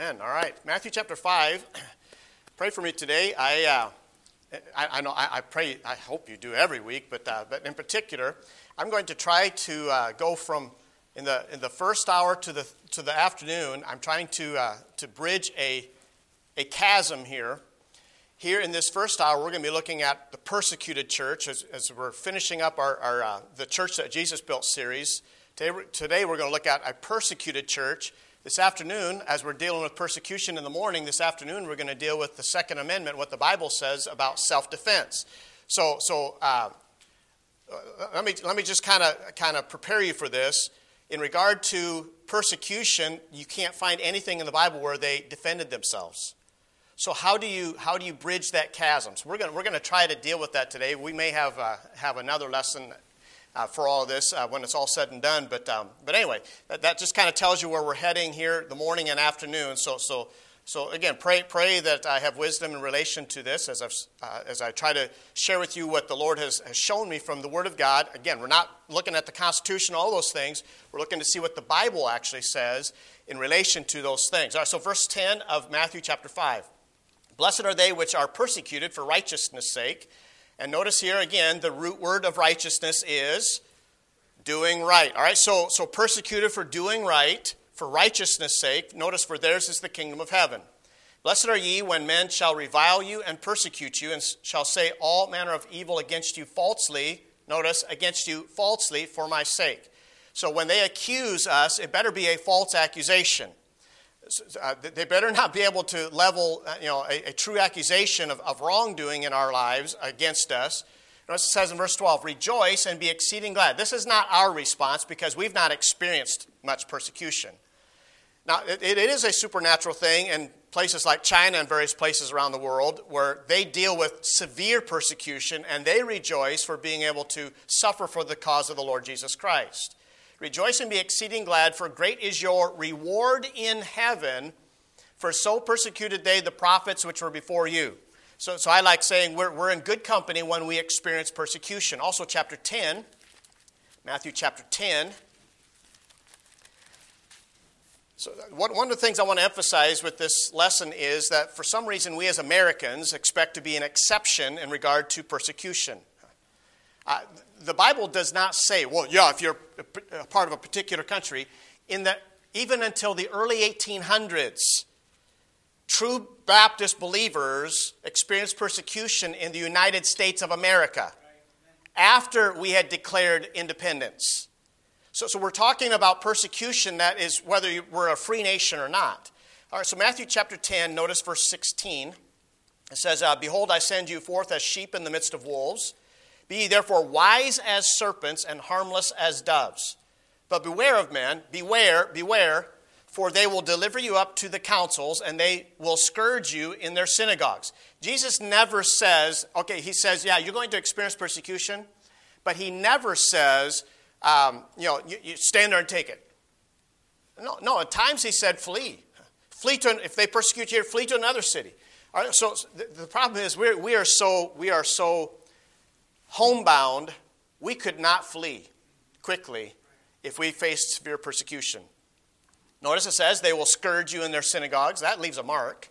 Amen. All right. Matthew chapter 5. Pray for me today. I know I pray. I hope you do every week, but in particular, I'm going to try to go from in the first hour to the afternoon. I'm trying to bridge a chasm here. Here in this first hour, we're going to be looking at the persecuted church as we're finishing up our the Church That Jesus Built series. Today we're going to look at a persecuted church. This afternoon, as we're dealing with persecution in the morning, this afternoon we're going to deal with the Second Amendment, what the Bible says about self-defense. So let me just kind of prepare you for this. In regard to persecution, you can't find anything in the Bible where they defended themselves. So how do you bridge that chasm? So we're going to try to deal with that today. We may have another lesson for all of this when it's all said and done. But anyway, that just kind of tells you where we're heading here the morning and afternoon. So again, pray that I have wisdom in relation to this as I try to share with you what the Lord has shown me from the Word of God. Again, we're not looking at the Constitution, all those things. We're looking to see what the Bible actually says in relation to those things. All right, so verse 10 of Matthew chapter 5. Blessed are they which are persecuted for righteousness' sake. And notice here again, the root word of righteousness is doing right. All right, so persecuted for doing right, for righteousness' sake. Notice, for theirs is the kingdom of heaven. Blessed are ye when men shall revile you and persecute you, and shall say all manner of evil against you falsely. Notice, against you falsely for my sake. So when they accuse us, it better be a false accusation. They better not be able to level a true accusation of wrongdoing in our lives against us. Notice it says in verse 12, rejoice and be exceeding glad. This is not our response because we've not experienced much persecution. Now, it is a supernatural thing in places like China and various places around the world where they deal with severe persecution and they rejoice for being able to suffer for the cause of the Lord Jesus Christ. Rejoice and be exceeding glad, for great is your reward in heaven, for so persecuted they the prophets which were before you. So I like saying we're in good company when we experience persecution. Also chapter 10, Matthew chapter 10. So one of the things I want to emphasize with this lesson is that for some reason we as Americans expect to be an exception in regard to persecution. The Bible does not say, well, yeah, if you're a part of a particular country, even until the early 1800s, true Baptist believers experienced persecution in the United States of America after we had declared independence. So we're talking about persecution that is whether we're a free nation or not. All right, so Matthew chapter 10, notice verse 16. It says, behold, I send you forth as sheep in the midst of wolves. Be ye therefore wise as serpents and harmless as doves. But beware of men, beware, for they will deliver you up to the councils, and they will scourge you in their synagogues. Jesus never says, he says, yeah, you're going to experience persecution, but he never says, you stand there and take it. No, at times he said, flee. If they persecute you, flee to another city. All right, so the problem is we are so homebound, we could not flee quickly if we faced severe persecution. Notice it says they will scourge you in their synagogues. That leaves a mark.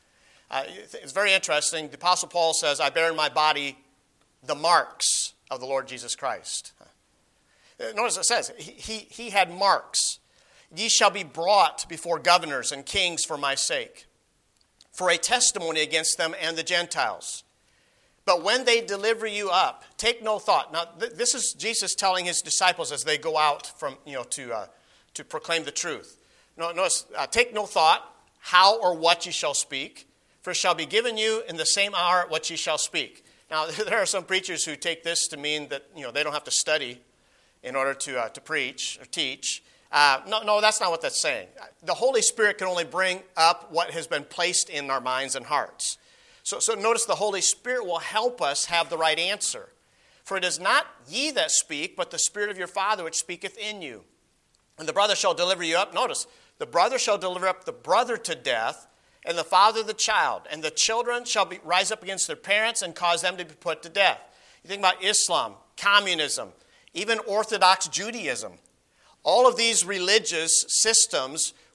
It's very interesting. The Apostle Paul says, I bear in my body the marks of the Lord Jesus Christ. Notice it says, he had marks. Ye shall be brought before governors and kings for my sake, for a testimony against them and the Gentiles. But when they deliver you up, take no thought. Now, this is Jesus telling his disciples as they go out from to proclaim the truth. Notice, take no thought how or what ye shall speak, for it shall be given you in the same hour what ye shall speak. Now, there are some preachers who take this to mean that they don't have to study in order to preach or teach. No, that's not what that's saying. The Holy Spirit can only bring up what has been placed in our minds and hearts. So notice the Holy Spirit will help us have the right answer. For it is not ye that speak, but the Spirit of your Father which speaketh in you. And the brother shall deliver you up. Notice, the brother shall deliver up the brother to death, and the father the child. And the children shall rise up against their parents and cause them to be put to death. You think about Islam, communism, even Orthodox Judaism. All of these religious systems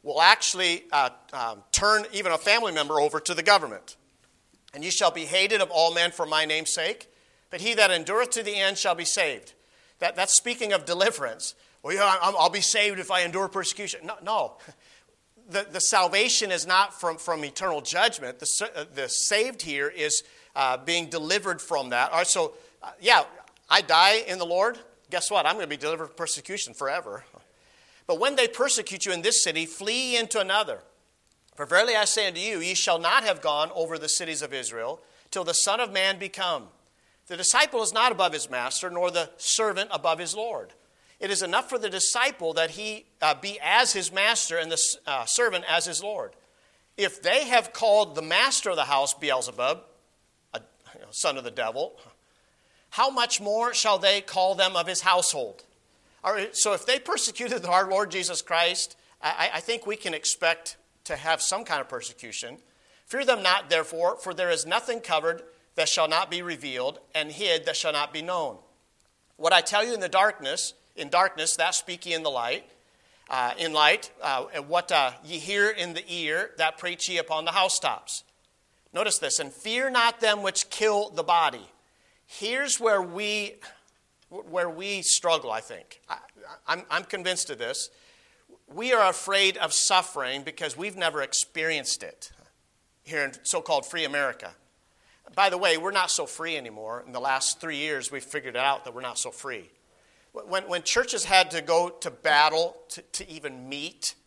will actually turn even a family member over to the government. And you shall be hated of all men for my name's sake, but he that endureth to the end shall be saved. That's speaking of deliverance. Well, yeah, I'll be saved if I endure persecution. No. The salvation is not from eternal judgment. The saved here is being delivered from that. All right, so, I die in the Lord. Guess what? I'm going to be delivered from persecution forever. But when they persecute you in this city, flee into another. For verily I say unto you, ye shall not have gone over the cities of Israel till the Son of Man be come. The disciple is not above his master, nor the servant above his Lord. It is enough for the disciple that he be as his master and the servant as his Lord. If they have called the master of the house Beelzebub, a son of the devil, how much more shall they call them of his household? All right, so if they persecuted our Lord Jesus Christ, I think we can expect to have some kind of persecution. Fear them not, therefore, for there is nothing covered that shall not be revealed, and hid that shall not be known. What I tell you in darkness, that speak ye in the light. In light, what ye hear in the ear, that preach ye upon the housetops. Notice this, and fear not them which kill the body. Here's where we struggle, I think. I'm convinced of this. We are afraid of suffering because we've never experienced it here in so-called free America. By the way, we're not so free anymore. In the last 3 years, we've figured out that we're not so free. When churches had to go to battle to even meet,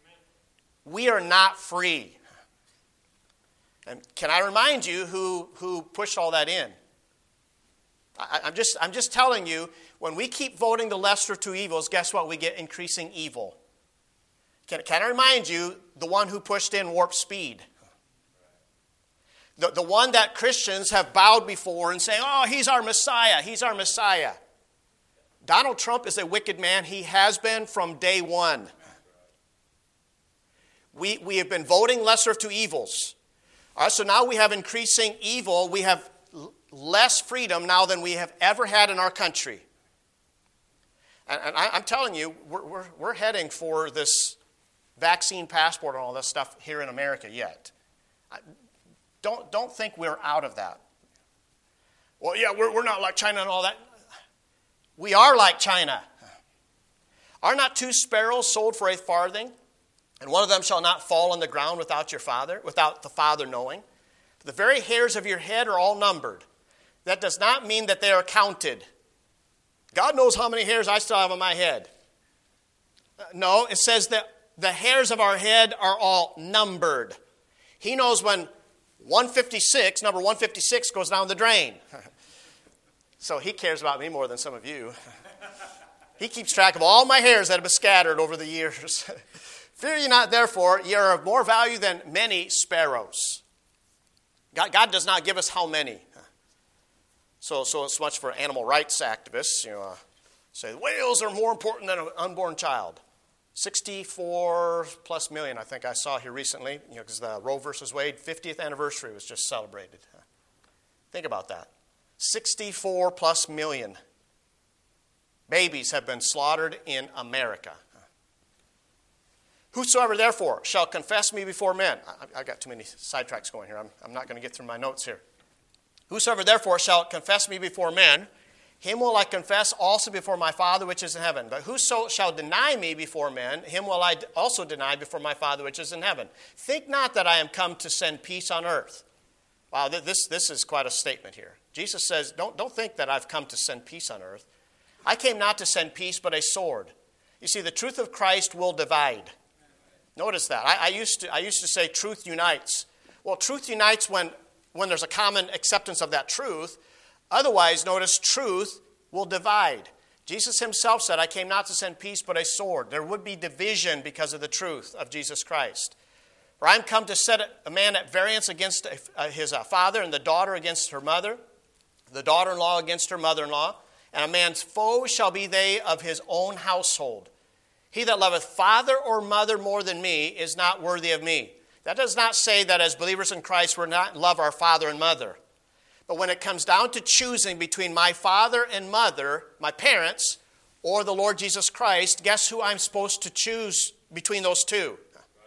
we are not free. And can I remind you who pushed all that in? I'm just telling you, when we keep voting the lesser of two evils, guess what? We get increasing evil. Can I remind you, the one who pushed in warp speed? The one that Christians have bowed before and saying, oh, he's our Messiah, he's our Messiah. Donald Trump is a wicked man. He has been from day one. We have been voting lesser of two evils. All right, so now we have increasing evil. We have less freedom now than we have ever had in our country. And I'm telling you, we're heading for this vaccine passport and all this stuff here in America yet. Don't think we're out of that. Well, yeah, we're not like China and all that. We are like China. Are not 2 sparrows sold for a farthing? And one of them shall not fall on the ground without the Father knowing. The very hairs of your head are all numbered. That does not mean that they are counted. God knows how many hairs I still have on my head. No, it says that the hairs of our head are all numbered. He knows when number 156 goes down the drain. So he cares about me more than some of you. He keeps track of all my hairs that have been scattered over the years. Fear ye not, therefore, ye are of more value than many sparrows. God does not give us how many. So it's much for animal rights activists. Say whales are more important than an unborn child. 64 plus million, I think I saw here recently, because the Roe versus Wade 50th anniversary was just celebrated. Think about that. 64 plus million babies have been slaughtered in America. Whosoever, therefore, shall confess me before men. I got too many sidetracks going here. I'm not going to get through my notes here. Whosoever, therefore, shall confess me before men, him will I confess also before my Father which is in heaven. But whoso shall deny me before men, him will I also deny before my Father which is in heaven. Think not that I am come to send peace on earth. Wow, this is quite a statement here. Jesus says, don't think that I've come to send peace on earth. I came not to send peace, but a sword. You see, the truth of Christ will divide. Notice that. I used to say truth unites. Well, truth unites when there's a common acceptance of that truth. Otherwise, notice, truth will divide. Jesus himself said, I came not to send peace, but a sword. There would be division because of the truth of Jesus Christ. For I am come to set a man at variance against his father, and the daughter against her mother, the daughter-in-law against her mother-in-law, and a man's foes shall be they of his own household. He that loveth father or mother more than me is not worthy of me. That does not say that as believers in Christ we're not love our father and mother. But when it comes down to choosing between my father and mother, my parents, or the Lord Jesus Christ, guess who I'm supposed to choose between those two?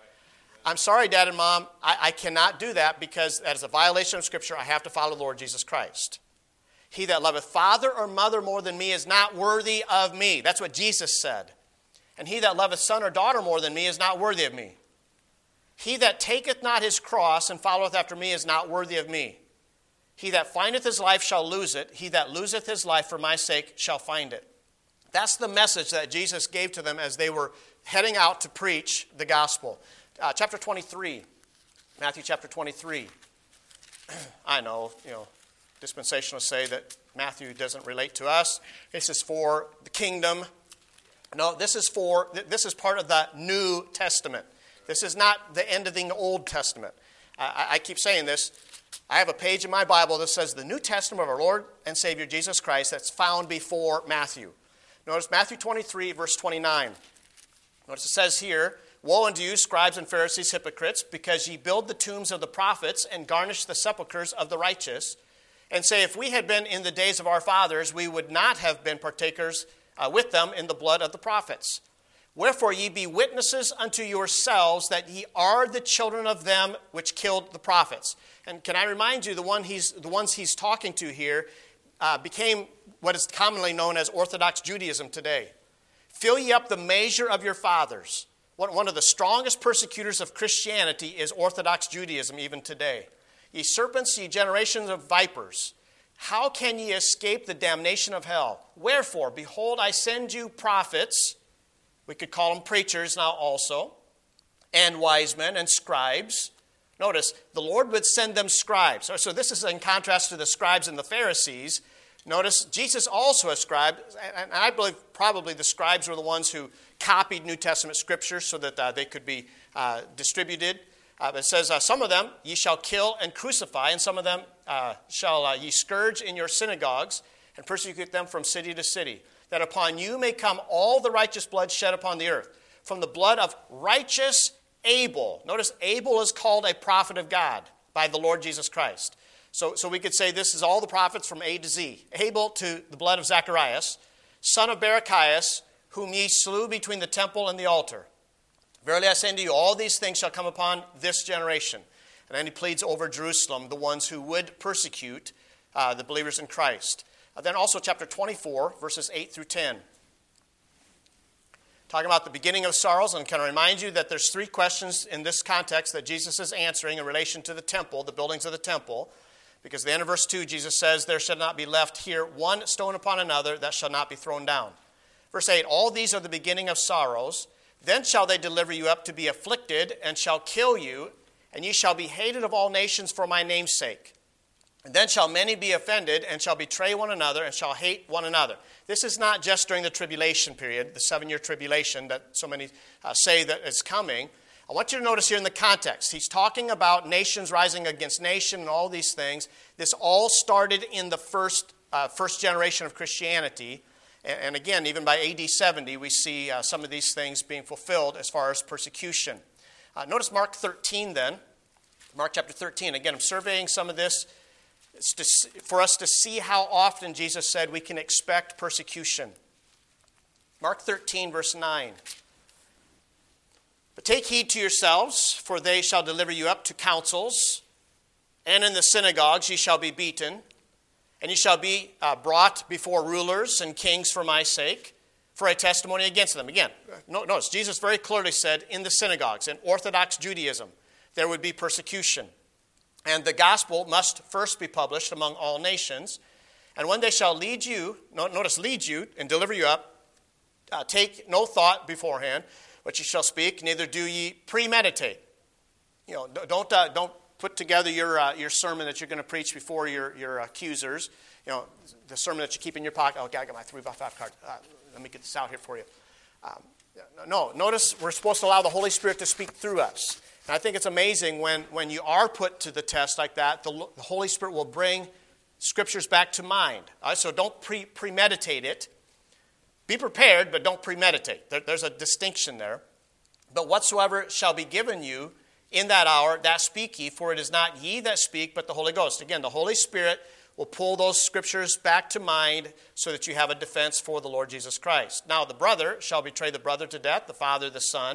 I'm sorry, Dad and Mom, I cannot do that because that is a violation of Scripture. I have to follow the Lord Jesus Christ. He that loveth father or mother more than me is not worthy of me. That's what Jesus said. And he that loveth son or daughter more than me is not worthy of me. He that taketh not his cross and followeth after me is not worthy of me. He that findeth his life shall lose it. He that loseth his life for my sake shall find it. That's the message that Jesus gave to them as they were heading out to preach the gospel. Chapter 23, Matthew chapter 23. I know, dispensationalists say that Matthew doesn't relate to us. This is for the kingdom. No, this is part of the New Testament. This is not the end of the Old Testament. I keep saying this. I have a page in my Bible that says the New Testament of our Lord and Savior Jesus Christ that's found before Matthew. Notice Matthew 23, verse 29. Notice it says here, Woe unto you, scribes and Pharisees, hypocrites, because ye build the tombs of the prophets and garnish the sepulchres of the righteous, and say, if we had been in the days of our fathers, we would not have been partakers with them in the blood of the prophets. Wherefore ye be witnesses unto yourselves that ye are the children of them which killed the prophets. And can I remind you, the ones he's talking to here became what is commonly known as Orthodox Judaism today. Fill ye up the measure of your fathers. One of the strongest persecutors of Christianity is Orthodox Judaism even today. Ye serpents, ye generations of vipers, how can ye escape the damnation of hell? Wherefore, behold, I send you prophets, we could call them preachers now also, and wise men and scribes. Notice, the Lord would send them scribes. So this is in contrast to the scribes and the Pharisees. Notice, Jesus also a scribe, and I believe probably the scribes were the ones who copied New Testament scriptures so that they could be distributed. It says, some of them ye shall kill and crucify, and some of them shall ye scourge in your synagogues and persecute them from city to city, that upon you may come all the righteous blood shed upon the earth, from the blood of righteous Abel. Notice Abel is called a prophet of God by the Lord Jesus Christ. So we could say this is all the prophets from A to Z. Abel to the blood of Zacharias, son of Barachias, whom ye slew between the temple and the altar. Verily I say unto you, all these things shall come upon this generation. And then he pleads over Jerusalem, the ones who would persecute the believers in Christ. Then also chapter 24, verses 8 through 10. Talking about the beginning of sorrows, and can I remind you that there's three questions in this context that Jesus is answering in relation to the temple, the buildings of the temple. Because at the end of verse 2, Jesus says, there shall not be left here one stone upon another that shall not be thrown down. Verse 8, all these are the beginning of sorrows. Then shall they deliver you up to be afflicted, and shall kill you, and ye shall be hated of all nations for my name's sake. And then shall many be offended, and shall betray one another, and shall hate one another. This is not just during the tribulation period, the 7-year tribulation that so many say that is coming. I want you to notice here in the context, he's talking about nations rising against nation and all these things. This all started in the first generation of Christianity. And again, even by AD 70, we see some of these things being fulfilled as far as persecution. Notice Mark 13 then. Mark chapter 13. Again, I'm surveying some of this for us to see how often Jesus said we can expect persecution. Mark 13, verse 9. But take heed to yourselves, for they shall deliver you up to councils, and in the synagogues ye shall be beaten, and ye shall be brought before rulers and kings for my sake, for a testimony against them. Again, notice, Jesus very clearly said in the synagogues, in Orthodox Judaism, there would be persecution. And the gospel must first be published among all nations. And when they shall lead you, notice lead you and deliver you up, take no thought beforehand what ye shall speak, neither do ye premeditate. Don't put together your sermon that you're going to preach before your accusers. The sermon that you keep in your pocket. Okay, I got my 3x5 card. Let me get this out here for you. No, notice we're supposed to allow the Holy Spirit to speak through us. And I think it's amazing when you are put to the test like that, the Holy Spirit will bring scriptures back to mind. So don't premeditate it. Be prepared, but don't premeditate. There's a distinction there. But whatsoever shall be given you in that hour, that speak ye, for it is not ye that speak, but the Holy Ghost. Again, the Holy Spirit will pull those scriptures back to mind so that you have a defense for the Lord Jesus Christ. Now, the brother shall betray the brother to death, the father the son,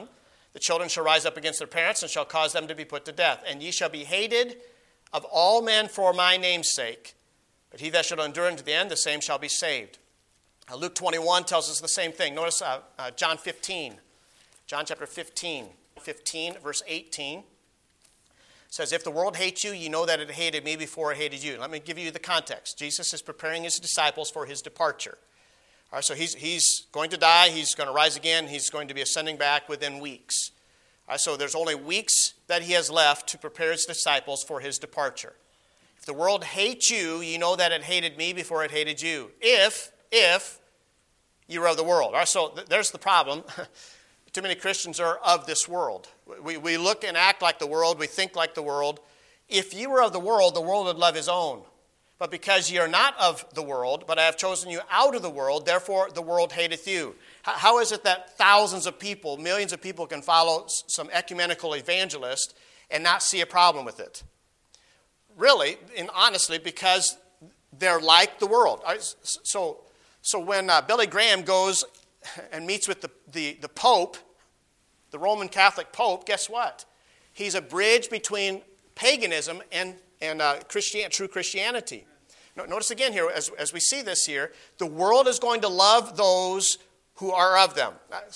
The children shall rise up against their parents and shall cause them to be put to death. And ye shall be hated of all men for my name's sake. But he that shall endure unto the end, the same shall be saved. Luke 21 tells us the same thing. Notice John 15. John chapter 15, verse 18. Says, if the world hates you, ye know that it hated me before it hated you. Let me give you the context. Jesus is preparing his disciples for his departure. All right, so he's going to die. He's going to rise again. He's going to be ascending back within weeks. All right, so there's only weeks that he has left to prepare his disciples for his departure. If the world hates you, ye know that it hated me before it hated you. If you were of the world. All right, so there's the problem. Too many Christians are of this world. We look and act like the world. We think like the world. If you were of the world would love his own. But because ye are not of the world, but I have chosen you out of the world, therefore the world hateth you. How is it that thousands of people, millions of people can follow some ecumenical evangelist and not see a problem with it? Really, and honestly, because they're like the world. So when Billy Graham goes and meets with the Pope, the Roman Catholic Pope, guess what? He's a bridge between paganism and true Christianity. Notice again here, as we see this here, the world is going to love those who are of them.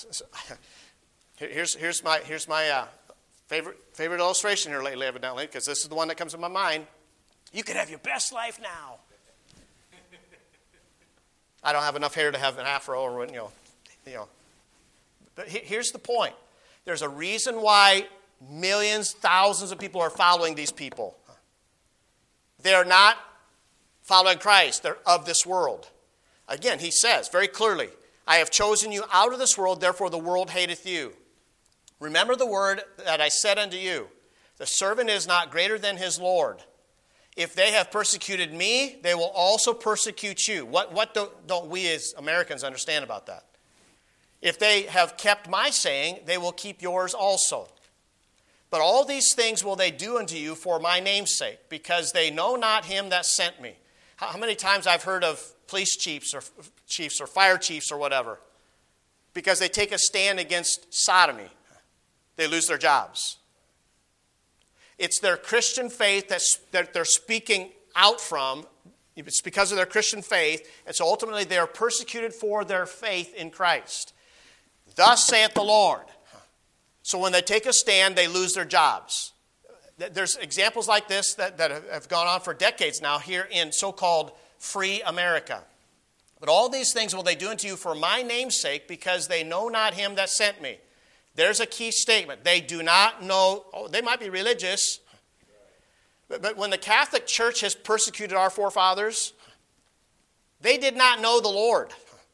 Here's my favorite illustration here lately, evidently, because this is the one that comes to my mind. You could have your best life now. I don't have enough hair to have an afro, or But here's the point. There's a reason why millions, thousands of people are following these people. They're not following Christ. They're of this world. Again, he says very clearly, I have chosen you out of this world, therefore the world hateth you. Remember the word that I said unto you. The servant is not greater than his Lord. If they have persecuted me, they will also persecute you. What don't we as Americans understand about that? If they have kept my saying, they will keep yours also. But all these things will they do unto you for my name's sake, because they know not him that sent me. How many times I've heard of police chiefs or fire chiefs or whatever, because they take a stand against sodomy, they lose their jobs. It's their Christian faith that they're speaking out from. It's because of their Christian faith, and so ultimately they are persecuted for their faith in Christ. Thus saith the Lord. So when they take a stand, they lose their jobs. There's examples like this that have gone on for decades now here in so-called free America. But all these things will they do unto you for my name's sake, because they know not him that sent me. There's a key statement. They do not know. They might be religious. But when the Catholic Church has persecuted our forefathers, they did not know the Lord.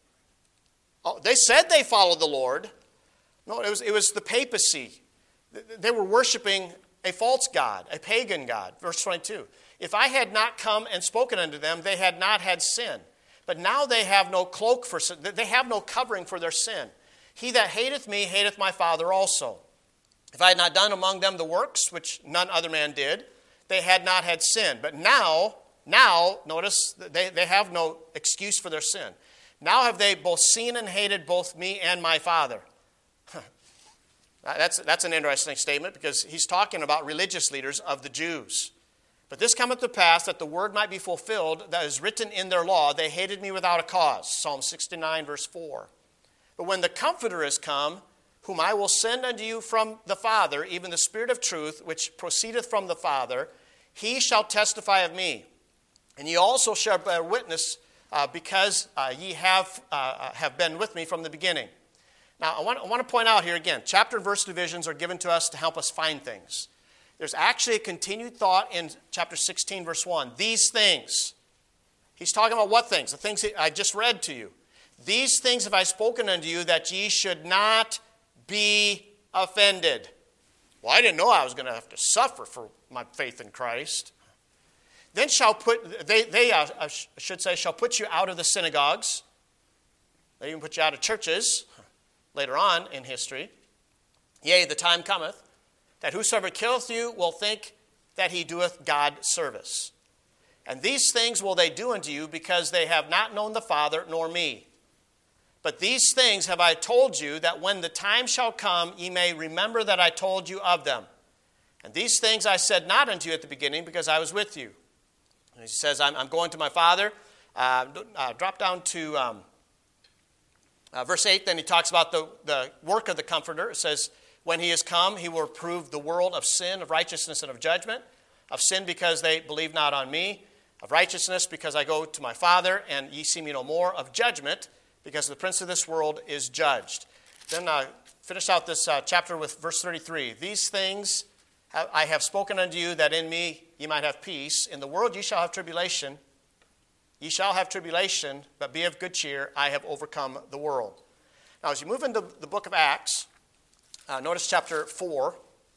They said they followed the Lord. No, it was the papacy. They were worshiping a false god, a pagan god. Verse 22. If I had not come and spoken unto them, they had not had sin. But now they have no cloak for sin. They have no covering for their sin. He that hateth me hateth my Father also. If I had not done among them the works which none other man did, they had not had sin. But now, notice, they have no excuse for their sin. Now have they both seen and hated both me and my Father. That's an interesting statement, because he's talking about religious leaders of the Jews. But this cometh to pass that the word might be fulfilled that is written in their law, they hated me without a cause. Psalm 69, verse 4. But when the Comforter is come, whom I will send unto you from the Father, even the Spirit of truth, which proceedeth from the Father, he shall testify of me. And ye also shall bear witness, because ye have been with me from the beginning. Now, I want to point out here again, chapter and verse divisions are given to us to help us find things. There's actually a continued thought in chapter 16, verse 1. These things. He's talking about what things? The things that I just read to you. These things have I spoken unto you, that ye should not be offended. Well, I didn't know I was going to have to suffer for my faith in Christ. Then shall put you out of the synagogues. They even put you out of churches later on in history. Yea, the time cometh, that whosoever killeth you will think that he doeth God service. And these things will they do unto you, because they have not known the Father nor me. But these things have I told you, that when the time shall come, ye may remember that I told you of them. And these things I said not unto you at the beginning, because I was with you. And he says, I'm going to my Father. Drop down to verse 8. Then he talks about the work of the Comforter. It says, when he is come, he will reprove the world of sin, of righteousness, and of judgment. Of sin, because they believe not on me. Of righteousness, because I go to my Father, and ye see me no more. Of judgment, because the prince of this world is judged. Then finish out this chapter with verse 33. These things I have spoken unto you, that in me ye might have peace. In the world ye shall have tribulation. Ye shall have tribulation, but be of good cheer. I have overcome the world. Now, as you move into the book of Acts, notice chapter 4.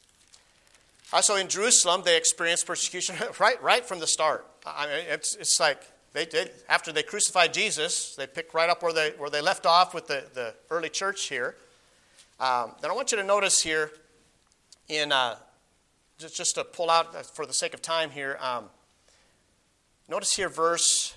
Also in Jerusalem, they experienced persecution right from the start. I mean, it's like they did after they crucified Jesus. They picked right up where they left off with the early church here. Then I want you to notice here in just to pull out for the sake of time here. Notice here verse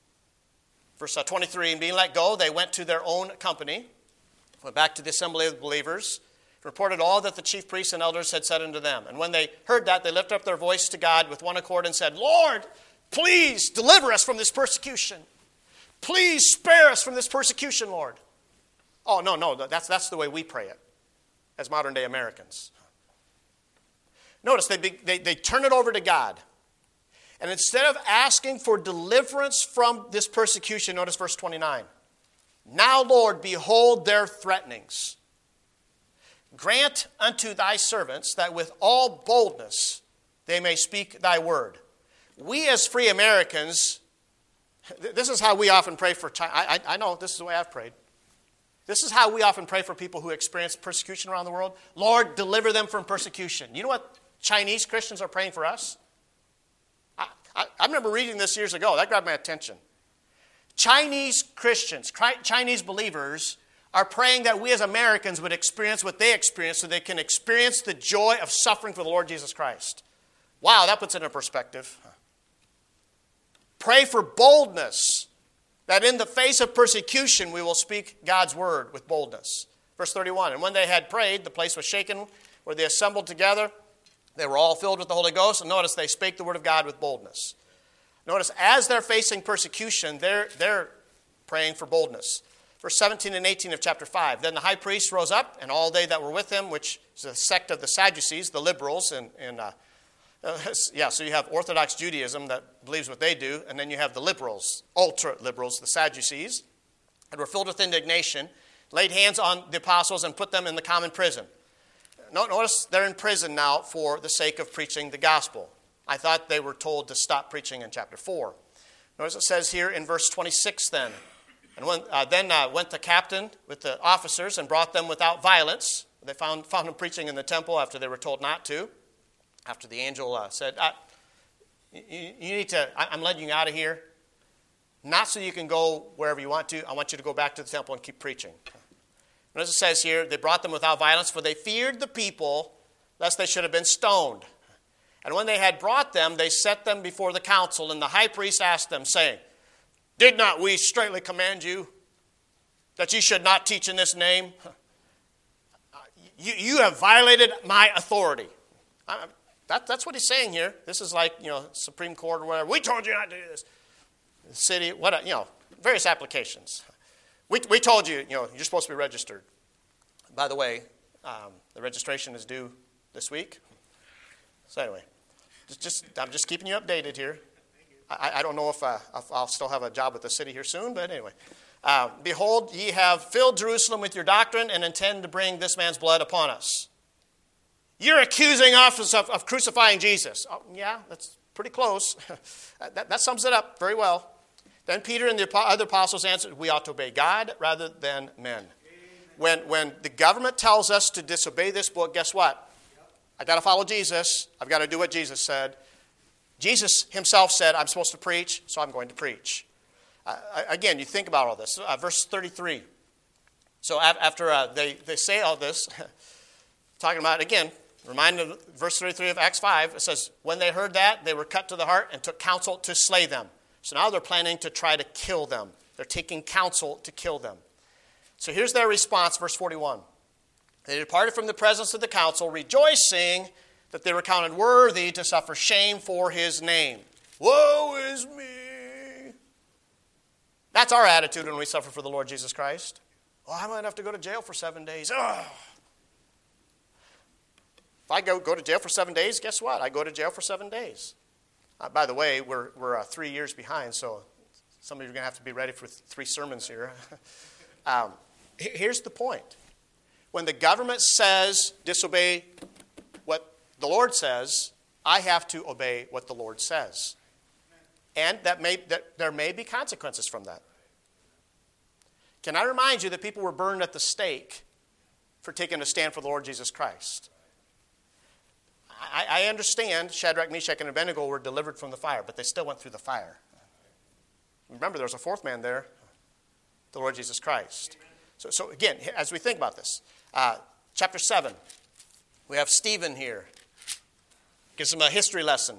23. And being let go, they went to their own company, went back to the assembly of the believers. Reported all that the chief priests and elders had said unto them. And when they heard that, they lifted up their voice to God with one accord and said, Lord, please deliver us from this persecution. Please spare us from this persecution, Lord. Oh, no, that's the way we pray it as modern day Americans. Notice they turn it over to God. And instead of asking for deliverance from this persecution, notice verse 29. Now, Lord, behold their threatenings. Grant unto thy servants that with all boldness they may speak thy word. We as free Americans, this is how we often pray for China. I know this is the way I've prayed. This is how we often pray for people who experience persecution around the world. Lord, deliver them from persecution. You know what Chinese Christians are praying for us? I remember reading this years ago. That grabbed my attention. Chinese Christians, Chinese believers are praying that we as Americans would experience what they experience so they can experience the joy of suffering for the Lord Jesus Christ. Wow, that puts it in perspective. Pray for boldness, that in the face of persecution we will speak God's word with boldness. Verse 31, and when they had prayed, the place was shaken where they assembled together. They were all filled with the Holy Ghost, and notice they spake the word of God with boldness. Notice as they're facing persecution, they're praying for boldness. Verse 17 and 18 of chapter 5. Then the high priest rose up, and all they that were with him, which is a sect of the Sadducees, the liberals, so you have Orthodox Judaism that believes what they do, and then you have the liberals, ultra-liberals, the Sadducees, and were filled with indignation, laid hands on the apostles, and put them in the common prison. Notice they're in prison now for the sake of preaching the gospel. I thought they were told to stop preaching in chapter 4. Notice it says here in verse 26 then, and then went the captain with the officers and brought them without violence. They found him preaching in the temple after they were told not to. After the angel said, you need to, I'm letting you out of here. Not so you can go wherever you want to. I want you to go back to the temple and keep preaching. And as it says here, they brought them without violence, for they feared the people, lest they should have been stoned. And when they had brought them, they set them before the council, and the high priest asked them, saying, did not we straitly command you that ye should not teach in this name? You have violated my authority. That's what he's saying here. This is like, Supreme Court or whatever. We told you not to do this. The city, various applications. We told you, you're supposed to be registered. By the way, the registration is due this week. So anyway, I'm just keeping you updated here. I don't know if I'll still have a job with the city here soon, but anyway. Behold, ye have filled Jerusalem with your doctrine and intend to bring this man's blood upon us. You're accusing us of crucifying Jesus. Oh, yeah, that's pretty close. that sums it up very well. Then Peter and the other apostles answered, we ought to obey God rather than men. When the government tells us to disobey this book, guess what? I got to follow Jesus. I've got to do what Jesus said. Jesus himself said, I'm supposed to preach, so I'm going to preach. Again, you think about all this. Verse 33. So after they say all this, talking about, again, reminded of verse 33 of Acts 5, it says, when they heard that, they were cut to the heart and took counsel to slay them. So now they're planning to try to kill them. They're taking counsel to kill them. So here's their response, verse 41. They departed from the presence of the council, rejoicing that they were counted worthy to suffer shame for his name. Woe is me! That's our attitude when we suffer for the Lord Jesus Christ. Oh, I might have to go to jail for 7 days. Ugh. If I go to jail for 7 days, guess what? I go to jail for 7 days. By the way, we're 3 years behind, so some of you are going to have to be ready for 3 sermons here. Here's the point. When the government says disobey what the Lord says, I have to obey what the Lord says. And there may be consequences from that. Can I remind you that people were burned at the stake for taking a stand for the Lord Jesus Christ? I understand Shadrach, Meshach, and Abednego were delivered from the fire, but they still went through the fire. Remember, there was a 4th man there, the Lord Jesus Christ. So again, as we think about this, chapter 7, we have Stephen here. Gives him a history lesson.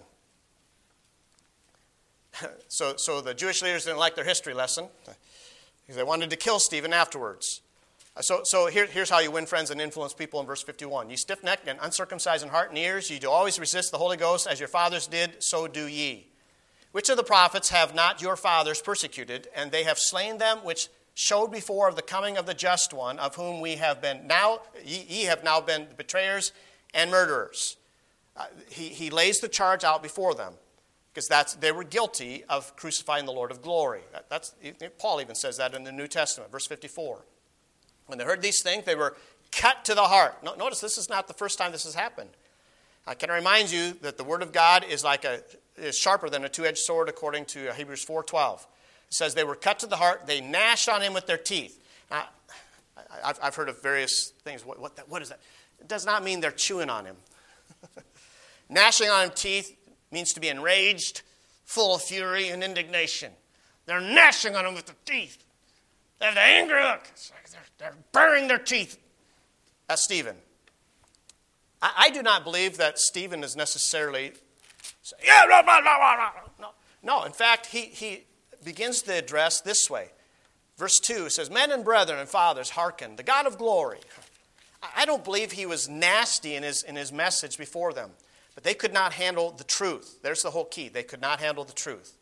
So the Jewish leaders didn't like their history lesson because they wanted to kill Stephen afterwards. So here's how you win friends and influence people in verse 51. You stiff-necked and uncircumcised in heart and ears, you do always resist the Holy Ghost as your fathers did, so do ye. Which of the prophets have not your fathers persecuted, and they have slain them which showed before of the coming of the just one, of whom we have been now, ye have now been betrayers and murderers. He lays the charge out before them, because they were guilty of crucifying the Lord of glory. Paul even says that in the New Testament, verse 54. When they heard these things, they were cut to the heart. Notice this is not the first time this has happened. Can I remind you that the Word of God is sharper than a two-edged sword, according to Hebrews 4:12. It says they were cut to the heart. They gnashed on him with their teeth. Now, I've heard of various things. What is that? It does not mean they're chewing on him. Gnashing on him teeth means to be enraged, full of fury and indignation. They're gnashing on him with the teeth. They have the angry look. It's like they're baring their teeth at Stephen. I do not believe that Stephen is necessarily saying, yeah, blah, blah, blah, blah, blah. No, in fact, he begins the address this way. Verse 2 says, men and brethren and fathers, hearken, the God of glory. I don't believe he was nasty in his message before them, but they could not handle the truth. There's the whole key. They could not handle the truth.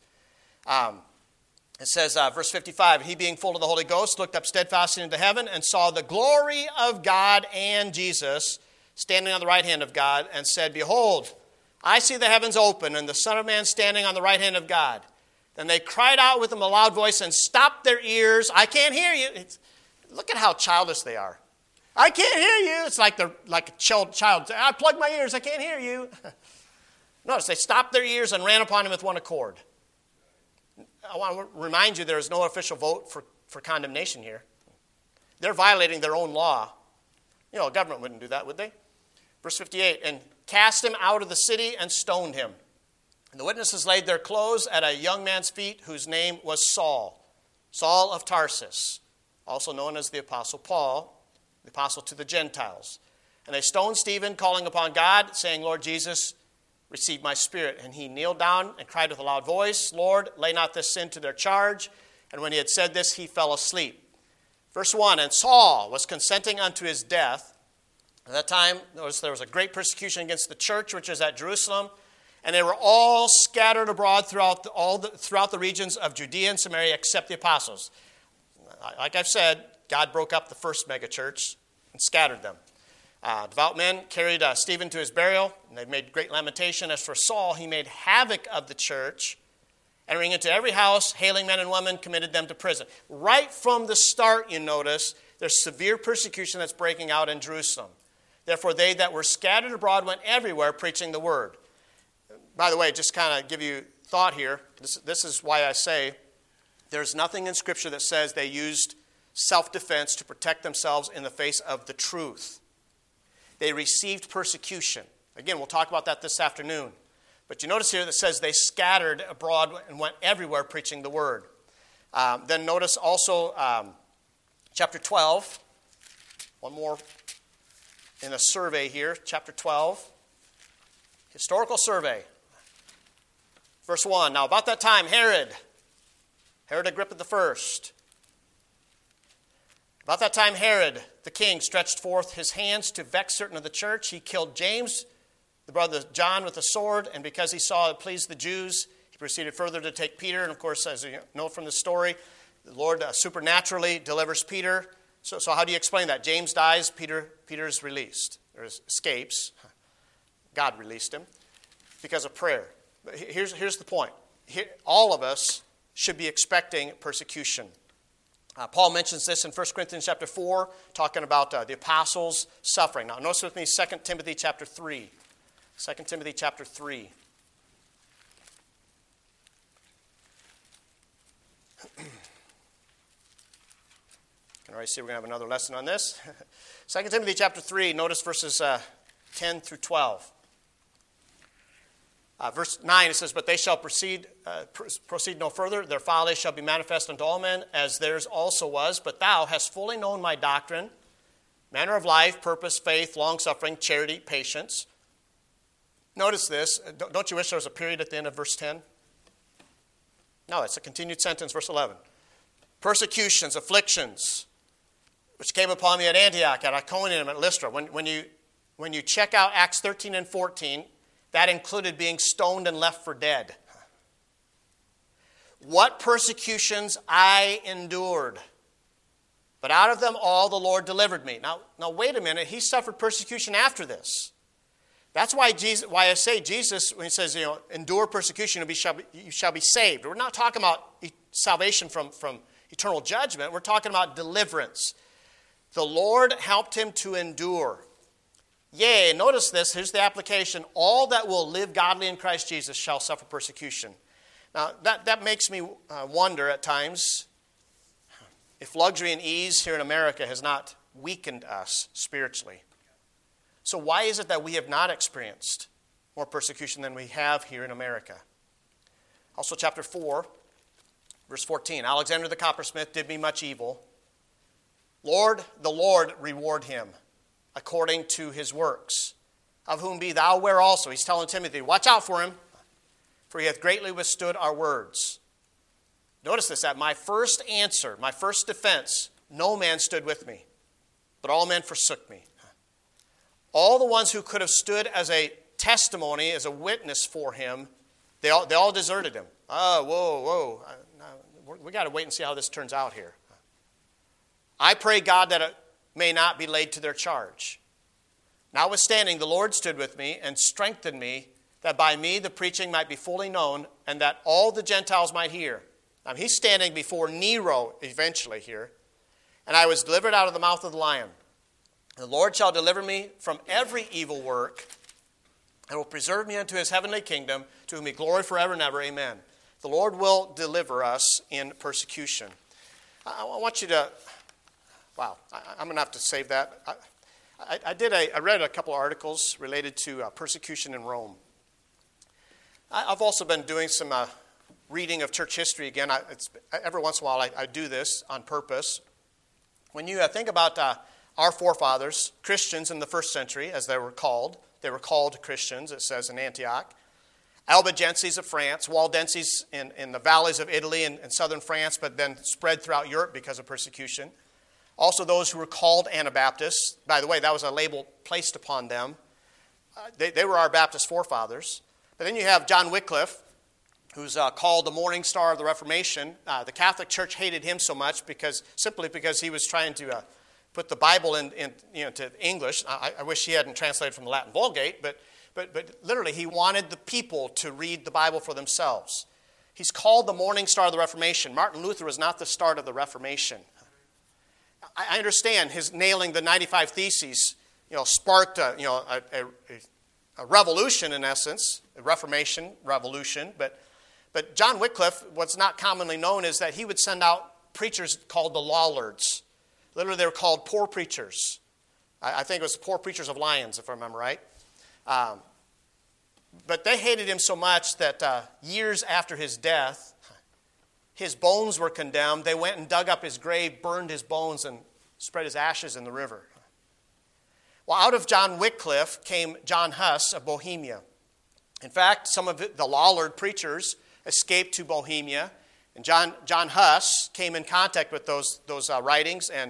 It says, verse 55, he being full of the Holy Ghost looked up steadfastly into heaven and saw the glory of God and Jesus standing on the right hand of God, and said, behold, I see the heavens open and the Son of Man standing on the right hand of God. Then they cried out with him a loud voice and stopped their ears. I can't hear you. Look at how childish they are. I can't hear you. It's like they're like a child. I plugged my ears. I can't hear you. Notice they stopped their ears and ran upon him with one accord. I want to remind you there is no official vote for condemnation here. They're violating their own law. You know, a government wouldn't do that, would they? Verse 58, and cast him out of the city and stoned him. And the witnesses laid their clothes at a young man's feet whose name was Saul, Saul of Tarsus, also known as the Apostle Paul, the apostle to the Gentiles. And they stoned Stephen, calling upon God, saying, Lord Jesus, receive my spirit. And he kneeled down and cried with a loud voice, Lord, lay not this sin to their charge. And when he had said this, he fell asleep. Verse 1, and Saul was consenting unto his death. At that time, notice there was a great persecution against the church, which is at Jerusalem. And they were all scattered abroad throughout the regions of Judea and Samaria, except the apostles. Like I've said, God broke up the first megachurch and scattered them. Devout men carried Stephen to his burial, and they made great lamentation. As for Saul, he made havoc of the church, entering into every house, hailing men and women, committed them to prison. Right from the start, you notice, there's severe persecution that's breaking out in Jerusalem. Therefore, they that were scattered abroad went everywhere preaching the word. By the way, just kind of give you thought here. This is why I say there's nothing in Scripture that says they used self-defense to protect themselves in the face of the truth. They received persecution. Again, we'll talk about that this afternoon. But you notice here that says they scattered abroad and went everywhere preaching the word. Then notice also chapter 12. One more in a survey here. Chapter 12. Historical survey. Verse 1. Now about that time, Herod Agrippa I, About that time, Herod, the king, stretched forth his hands to vex certain of the church. He killed James, the brother of John, with a sword, and because he saw it pleased the Jews, he proceeded further to take Peter. And of course, as you know from the story, the Lord supernaturally delivers Peter. So how do you explain that? James dies, Peter is released, or escapes. God released him because of prayer. But here's the point. All of us should be expecting persecution. Paul mentions this in 1 Corinthians chapter 4, talking about the apostles' suffering. Now, notice with me 2 Timothy chapter 3. 2 Timothy chapter 3. You can already see we're going to have another lesson on this. 2 Timothy chapter 3, notice verses 10 through 12. Verse 9, it says, "But they shall proceed no further. Their folly shall be manifest unto all men, as theirs also was. But thou hast fully known my doctrine, manner of life, purpose, faith, long-suffering, charity, patience." Notice this. Don't you wish there was a period at the end of verse 10? No, it's a continued sentence, verse 11. "Persecutions, afflictions, which came upon me at Antioch, at Iconium, at Lystra." When you check out Acts 13 and 14, that included being stoned and left for dead. "What persecutions I endured, but out of them all the Lord delivered me." Now wait a minute. He suffered persecution after this. That's why I say Jesus, when he says, endure persecution, you shall be saved. We're not talking about salvation from eternal judgment. We're talking about deliverance. The Lord helped him to endure. Yea, notice this, here's the application. "All that will live godly in Christ Jesus shall suffer persecution." Now, that makes me wonder at times if luxury and ease here in America has not weakened us spiritually. So why is it that we have not experienced more persecution than we have here in America? Also, chapter 4, verse 14. "Alexander the coppersmith did me much evil. The Lord reward him according to his works, of whom be thou aware also." He's telling Timothy, watch out for him, for he hath greatly withstood our words. Notice this, at my first answer, my first defense, no man stood with me, but all men forsook me. All the ones who could have stood as a testimony, as a witness for him, they all deserted him. Oh, whoa. We got to wait and see how this turns out here. I pray God that it may not be laid to their charge. Notwithstanding, the Lord stood with me and strengthened me, that by me the preaching might be fully known, and that all the Gentiles might hear. Now, he's standing before Nero eventually here. "And I was delivered out of the mouth of the lion. The Lord shall deliver me from every evil work, and will preserve me unto his heavenly kingdom, to whom be glory forever and ever. Amen." The Lord will deliver us in persecution. I want you to... Wow, I'm going to have to save that. I read a couple of articles related to persecution in Rome. I've also been doing some reading of church history again. Every once in a while I do this on purpose. When you think about our forefathers, Christians in the first century, as they were called Christians, it says in Antioch. Albigenses of France, Waldenses in the valleys of Italy and southern France, but then spread throughout Europe because of persecution. Also those who were called Anabaptists. By the way, that was a label placed upon them. They were our Baptist forefathers. But then you have John Wycliffe, who's called the Morning Star of the Reformation. The Catholic Church hated him so much simply because he was trying to put the Bible to English. I wish he hadn't translated from the Latin Vulgate, but literally he wanted the people to read the Bible for themselves. He's called the Morning Star of the Reformation. Martin Luther was not the start of the Reformation. I understand his nailing the 95 Theses, sparked a revolution in essence, a Reformation revolution. But John Wycliffe, what's not commonly known is that he would send out preachers called the Lollards. Literally, they were called poor preachers. I think it was the poor preachers of Lyons, if I remember right. But they hated him so much that years after his death, his bones were condemned. They went and dug up his grave, burned his bones, and spread his ashes in the river. Well, out of John Wycliffe came John Huss of Bohemia. In fact, some of the Lollard preachers escaped to Bohemia, and John Huss came in contact with those writings and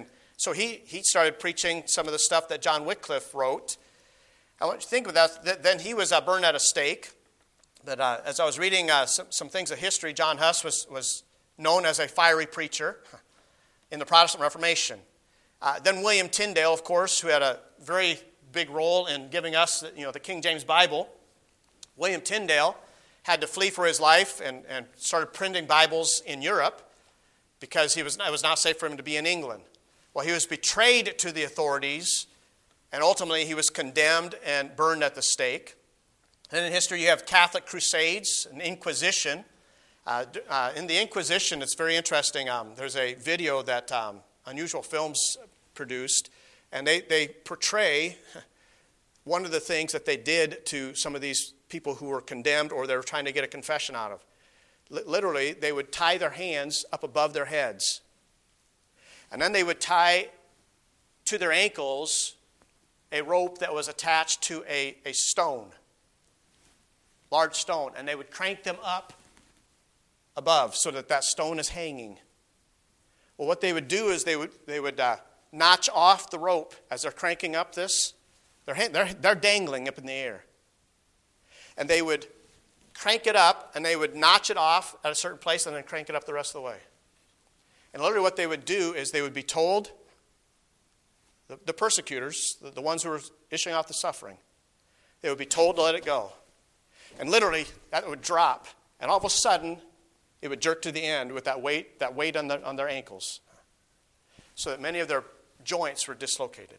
So he started preaching some of the stuff that John Wycliffe wrote. I want you to think of that. Then he was burned at a stake. But as I was reading some things of history, John Huss was known as a fiery preacher in the Protestant Reformation. Then William Tyndale, of course, who had a very big role in giving us the King James Bible. William Tyndale had to flee for his life and started printing Bibles in Europe because it was not safe for him to be in England. Well, he was betrayed to the authorities, and ultimately he was condemned and burned at the stake. Then in history you have Catholic Crusades and Inquisition. In the Inquisition, it's very interesting. There's a video that Unusual Films produced, and they portray one of the things that they did to some of these people who were condemned or they were trying to get a confession out of. Literally, they would tie their hands up above their heads. And then they would tie to their ankles a rope that was attached to a stone, large stone, and they would crank them up above so that stone is hanging. Well, what they would do is they would notch off the rope as they're cranking up this. They're dangling up in the air. And they would crank it up, and they would notch it off at a certain place and then crank it up the rest of the way. And literally what they would do is they would be told, the persecutors, the ones who were issuing out the suffering, they would be told to let it go. And literally that would drop, and all of a sudden it would jerk to the end with that weight on their ankles, so that many of their joints were dislocated.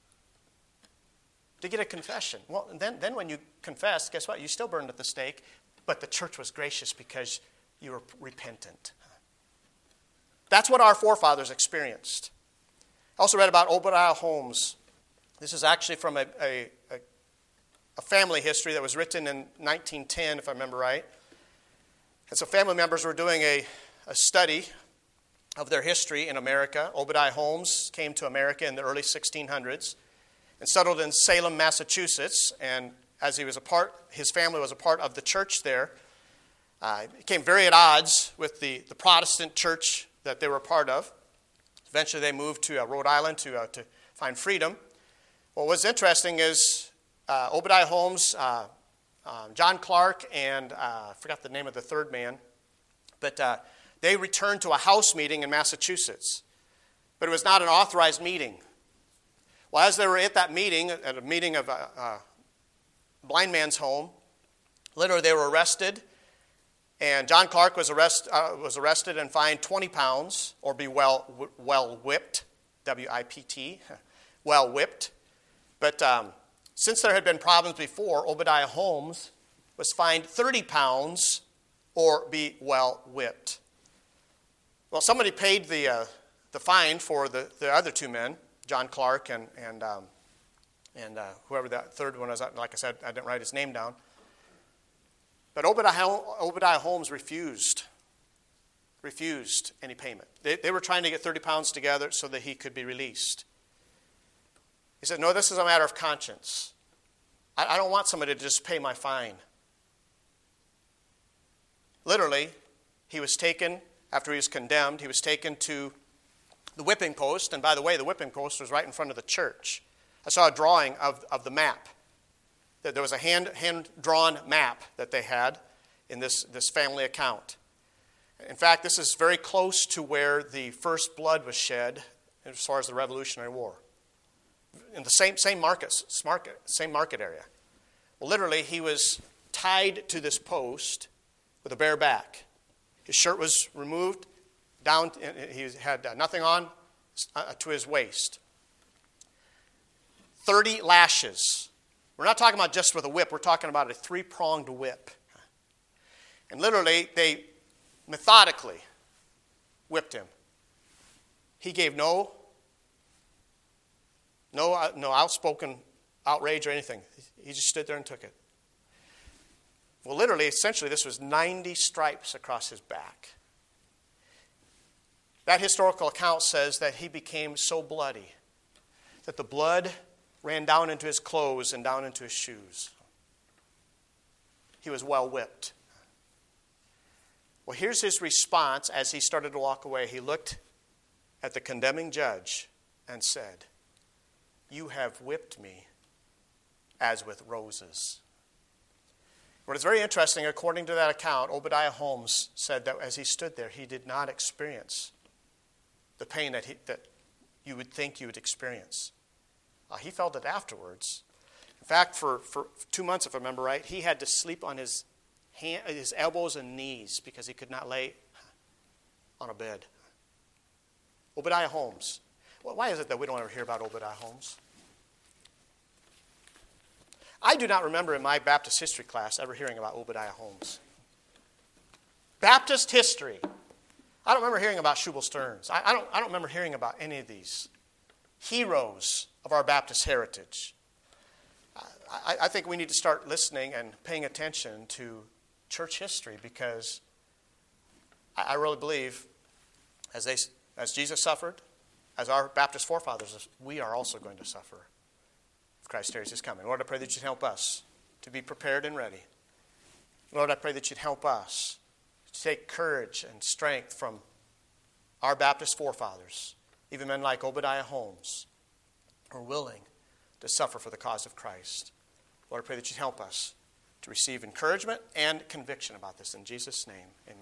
To get a confession. Well, then when you confess, guess what? You still burned at the stake, but the church was gracious because you were repentant. That's what our forefathers experienced. I also read about Obadiah Holmes. This is actually from a family history that was written in 1910, if I remember right. And so family members were doing a study of their history in America. Obadiah Holmes came to America in the early 1600s and settled in Salem, Massachusetts. And as his family was a part of the church there, he came very at odds with the Protestant church that they were a part of. Eventually they moved to Rhode Island to find freedom. Well, what's interesting is Obadiah Holmes, John Clark, and I forgot the name of the third man, but they returned to a house meeting in Massachusetts. But it was not an authorized meeting. Well, as they were at that meeting, at a meeting of a blind man's home, literally they were arrested. And John Clark was arrested and fined 20 pounds, or be well whipped, W-I-P-T, well whipped. But since there had been problems before, Obadiah Holmes was fined 30 pounds, or be well whipped. Well, somebody paid the fine for the other two men, John Clark and whoever that third one was. Like I said, I didn't write his name down. But Obadiah Holmes refused any payment. They were trying to get 30 pounds together so that he could be released. He said, no, this is a matter of conscience. I don't want somebody to just pay my fine. Literally, he was taken, after he was condemned, he was taken to the whipping post. And by the way, the whipping post was right in front of the church. I saw a drawing of the map. There was a hand-drawn map that they had in this family account. In fact, this is very close to where the first blood was shed as far as the Revolutionary War. In the same market area. Well, literally, he was tied to this post with a bare back. His shirt was removed down. He had nothing on to his waist. 30 lashes. We're not talking about just with a whip. We're talking about a 3-pronged whip. And literally, they methodically whipped him. He gave no outspoken outrage or anything. He just stood there and took it. Well, literally, essentially, this was 90 stripes across his back. That historical account says that he became so bloody that the blood ran down into his clothes and down into his shoes. He was well whipped. Well, here's his response as he started to walk away. He looked at the condemning judge and said, "You have whipped me as with roses." What is very interesting, according to that account, Obadiah Holmes said that as he stood there, he did not experience the pain that you would think you would experience. He felt it afterwards. In fact, for 2 months, if I remember right, he had to sleep on his elbows and knees because he could not lay on a bed. Obadiah Holmes. Well, why is it that we don't ever hear about Obadiah Holmes? I do not remember in my Baptist history class ever hearing about Obadiah Holmes. Baptist history. I don't remember hearing about Shubal Stearns. I don't remember hearing about any of these heroes of our Baptist heritage. I think we need to start listening and paying attention to church history, because I really believe as Jesus suffered, as our Baptist forefathers, we are also going to suffer if Christ tarries his coming. Lord, I pray that you'd help us to be prepared and ready. Lord, I pray that you'd help us to take courage and strength from our Baptist forefathers, even men like Obadiah Holmes, who are willing to suffer for the cause of Christ. Lord, I pray that you'd help us to receive encouragement and conviction about this. In Jesus' name, amen.